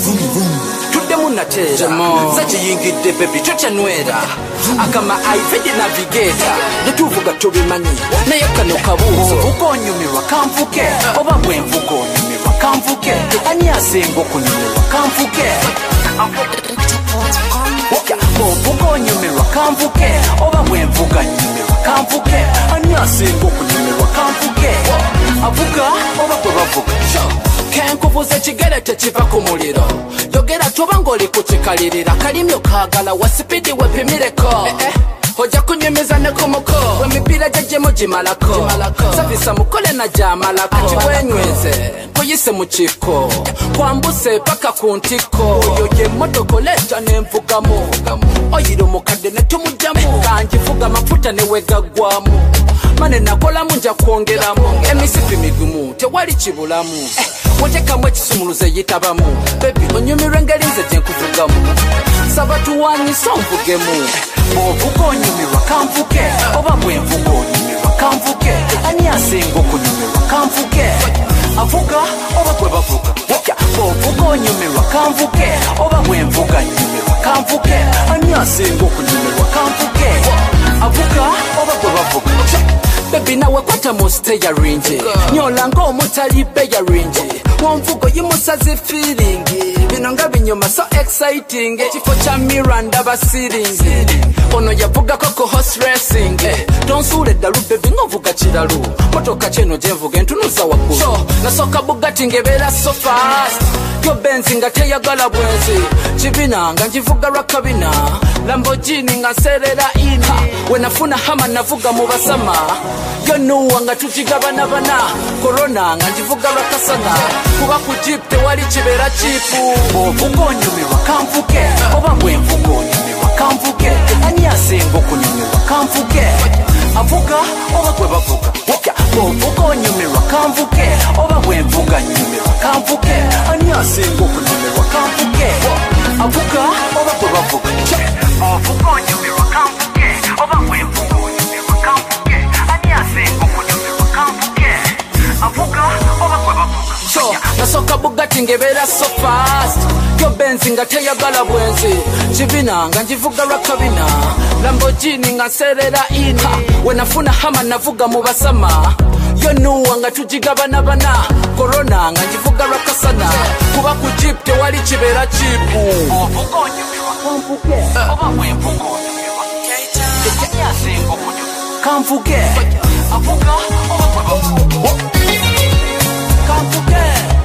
tudde munatera zakiyingidde baby tokyanwera akama ivedi navigator netuvuga tubimanyi naye kano kabuuzo vuga onyumirwa kanvuke oba bwe nvuga onyumirwa kanvuke ani asinga okunyumirwa kanvuke ovuga onyumirwa kanvuke oba bwe nvuga nyumirwa kanvuke ani asinga okunyumirwa kanvuke avuga oba bwe bavuga kenkubuza kigere tekiva ku muliro yogera toba ng'oli ku kikalirira kalimyo kaagala wa sipidi wepimireko ojja kunyumiza ne ku muko wemipiira gyajjemu gimalako savisa mukole na gyamalako ati bwenyweze kuyise mu kiko kwambuse paka ku ntiko oyo ye mmotoka oleeta n'envugamu oyira omukadde ne tumugjamu kangivuga amafuta ne wegaggwamu mane nakolamu nja kwongeramu emisipi migumu tewali kibulamu wotekamu ekisumuluzo eyitabamu bebi onyumirwa engeri nze gye nkuvugamu saba tuwanyisa onvugemu bw'ovuga onyumirwa kanvuke oba bwe nvuga onyumirwa kanvuke ani asinga okunyumirwa kanvuke avuga oba bwe bavuga bw'ovuga onyumirwa kanvuke oba bwe nvuga nyumirwa kanvuke ani asinga okunyumirwa kanvuke avuga oba bwe bavuga bebi nawe kwata mu steyaringi nyola ng'omutali beyaringi wonvugo yimusaze feelingi bino nga binyuma so exciting ekifo kya miranda basiringi ono yavugako ku horse racing tonsuula eddalu bebi ng'ovuga kiralu motoka kyeno gyenvuga entunuza waggulu so nasooka bugatti ng'ebeera so fast yo benzi nga teyagala bwenzi kibina nga ngivuga lwa kabina lambogini nga nserera ini wenafuna hama navuga mu basama yo nuwa nga tugigabanabana korona nga ngivuga lwa kasana kuba ku jeep tewali kibeera kiipu bw'ovuga onyumirwa kanvuke oba bwe nvuga onyumirwa kanvuke ani asinga okunyumirwa kanvuke avuga oba bwe bavuga bw'ovuga onyumirwa kanvuke oba bwe nvuga nyumirwa kanvuke ani asinga okunyumirwa kanvuke avuga oba bwe bavuga ovuga onyumirwa kanvuke oba bwe nvuga onyumirwa kanvuke ani asinga okunyumirwa kanvuke avuga oba bwe bavuga so nasooka bugatti ng'ebeera so fast yo benzi nga teyagala bwenzi kibina nga ngivuga lwa kabina lambogini nga nserera ini wenafuna hama navuga mu basama yo nuwa nga tugigabanabana korona nga ngivuga lwa kasana kuba ku jeep tewali kibeera kiipu ovuga onyumirwa kanvuke oba bwe nvuga onyumirwa ani asinga okunyumirwa kanvuke avuga oba bwe bavuga kanvuke